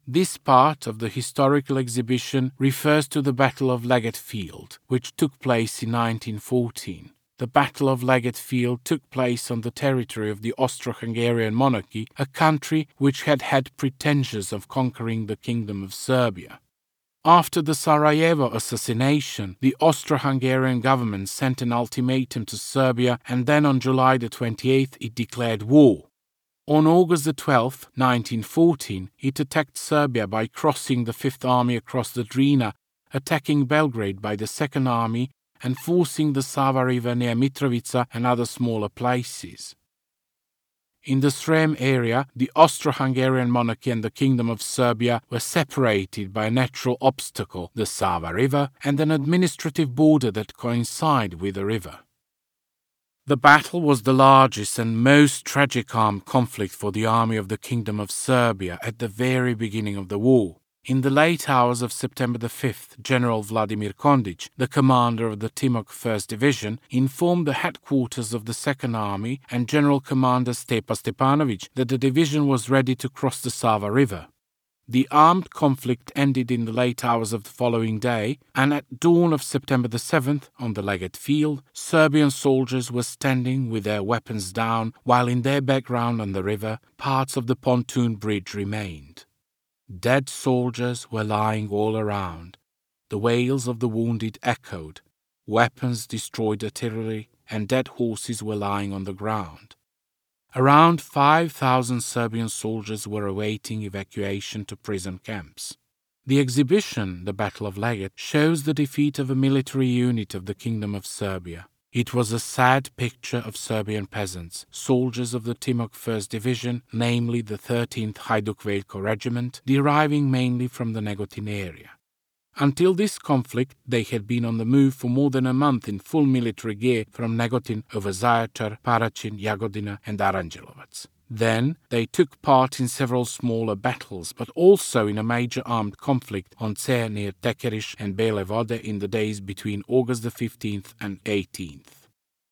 This part of the historical exhibition refers to the Battle of Legate Field, which took place in 1914. The Battle of Legate Field took place on the territory of the Austro-Hungarian monarchy, a country which had had pretensions of conquering the Kingdom of Serbia. After the Sarajevo assassination, the Austro-Hungarian government sent an ultimatum to Serbia, and then on July the 28th it declared war. On August the 12th, 1914, it attacked Serbia by crossing the Fifth Army across the Drina, attacking Belgrade by the Second Army, and forcing the Sava River near Mitrovica and other smaller places. In the Srem area, the Austro-Hungarian monarchy and the Kingdom of Serbia were separated by a natural obstacle, the Sava River, and an administrative border that coincided with the river. The battle was the largest and most tragic armed conflict for the army of the Kingdom of Serbia at the very beginning of the war. In the late hours of September the 5th, General Vladimir Kondic, the commander of the Timok 1st Division, informed the headquarters of the Second Army and General Commander Stepa Stepanovic that the division was ready to cross the Sava River. The armed conflict ended in the late hours of the following day, and at dawn of September the 7th, on the Legate Field, Serbian soldiers were standing with their weapons down, while in their background on the river, parts of the pontoon bridge remained. Dead soldiers were lying all around. The wails of the wounded echoed. Weapons destroyed artillery, and dead horses were lying on the ground. Around 5,000 Serbian soldiers were awaiting evacuation to prison camps. The exhibition, The Battle of Legate, shows the defeat of a military unit of the Kingdom of Serbia. It was a sad picture of Serbian peasants, soldiers of the Timok 1st Division, namely the 13th Hajduk Veljko Regiment, deriving mainly from the Negotin area. Until this conflict, they had been on the move for more than a month in full military gear from Negotin over Zaječar, Paraćin, Jagodina and Aranđelovac. Then they took part in several smaller battles, but also in a major armed conflict on Cer near Tekerish and Bele Vode in the days between August the 15th and 18th.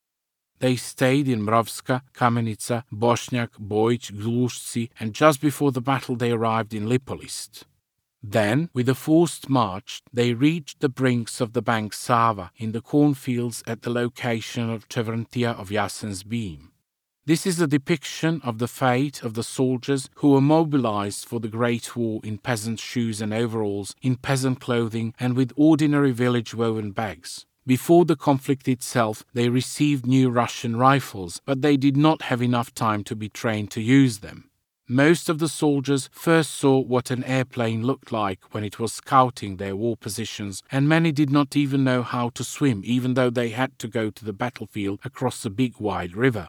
They stayed in Mrovska, Kamenica, Bošnjak, Bojić, Glušci, and just before the battle they arrived in Lipolist. Then, with a forced march, they reached the brinks of the bank Sava in the cornfields at the location of Čevrntia of Jasen's Beam. This is a depiction of the fate of the soldiers who were mobilized for the Great War in peasant shoes and overalls, in peasant clothing, and with ordinary village woven bags. Before the conflict itself, they received new Russian rifles, but they did not have enough time to be trained to use them. Most of the soldiers first saw what an airplane looked like when it was scouting their war positions, and many did not even know how to swim, even though they had to go to the battlefield across a big wide river.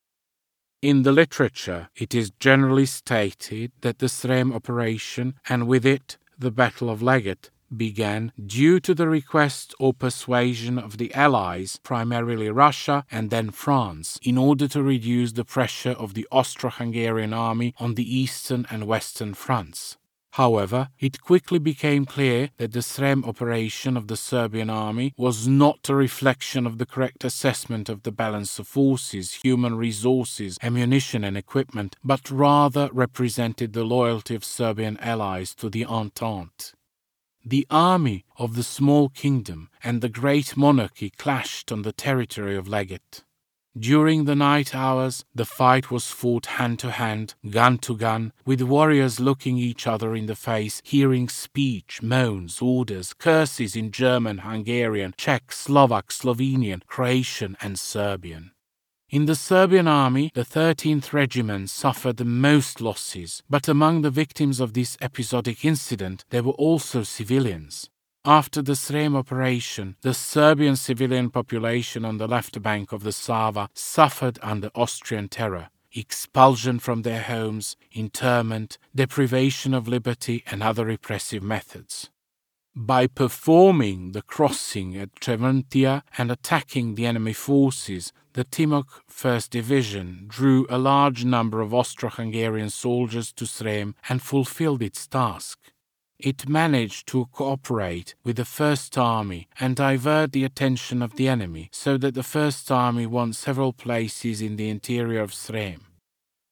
In the literature, it is generally stated that the Srem operation, and with it the Battle of Legate, began due to the request or persuasion of the Allies, primarily Russia and then France, in order to reduce the pressure of the Austro-Hungarian army on the eastern and western fronts. However, it quickly became clear that the Srem operation of the Serbian army was not a reflection of the correct assessment of the balance of forces, human resources, ammunition and equipment, but rather represented the loyalty of Serbian allies to the Entente. The army of the small kingdom and the great monarchy clashed on the territory of Legate. During the night hours, the fight was fought hand to hand, gun to gun, with warriors looking each other in the face, hearing speech, moans, orders, curses in German, Hungarian, Czech, Slovak, Slovenian, Croatian and Serbian. In the Serbian army, the 13th Regiment suffered the most losses, but among the victims of this episodic incident there were also civilians. After the Srem operation, the Serbian civilian population on the left bank of the Sava suffered under Austrian terror, expulsion from their homes, internment, deprivation of liberty and other repressive methods. By performing the crossing at Čevrntia and attacking the enemy forces, the Timok 1st Division drew a large number of Austro-Hungarian soldiers to Srem and fulfilled its task. It managed to cooperate with the First Army and divert the attention of the enemy, so that the First Army won several places in the interior of Srem.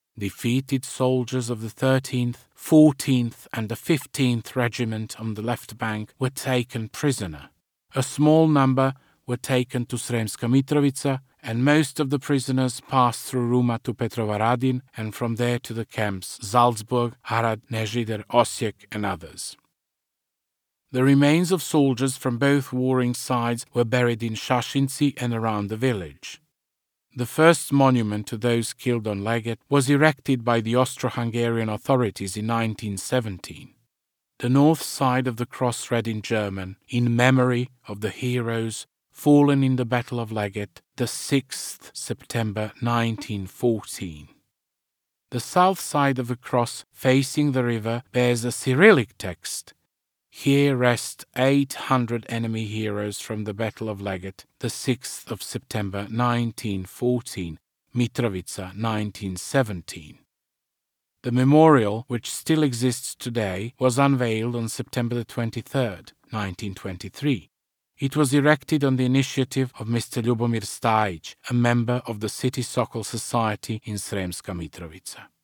Defeated soldiers of the 13th, 14th and the 15th Regiment on the left bank were taken prisoner. A small number were taken to Sremska Mitrovica, and most of the prisoners passed through Ruma to Petrovaradin and from there to the camps Salzburg, Arad, Nežider, Osijek and others. The remains of soldiers from both warring sides were buried in Šašinci and around the village. The first monument to those killed on Leget was erected by the Austro-Hungarian authorities in 1917. The north side of the cross read in German, "In memory of the heroes fallen in the Battle of Leget, the 6th September 1914. The south side of the cross facing the river bears a Cyrillic text. Here rest 800 enemy heroes from the Battle of Leget, the 6th of September 1914, Mitrovica 1917. The memorial, which still exists today, was unveiled on September 23, 1923. It was erected on the initiative of Mr. Ljubomir Stajic, a member of the City Sokol Society in Sremska Mitrovica.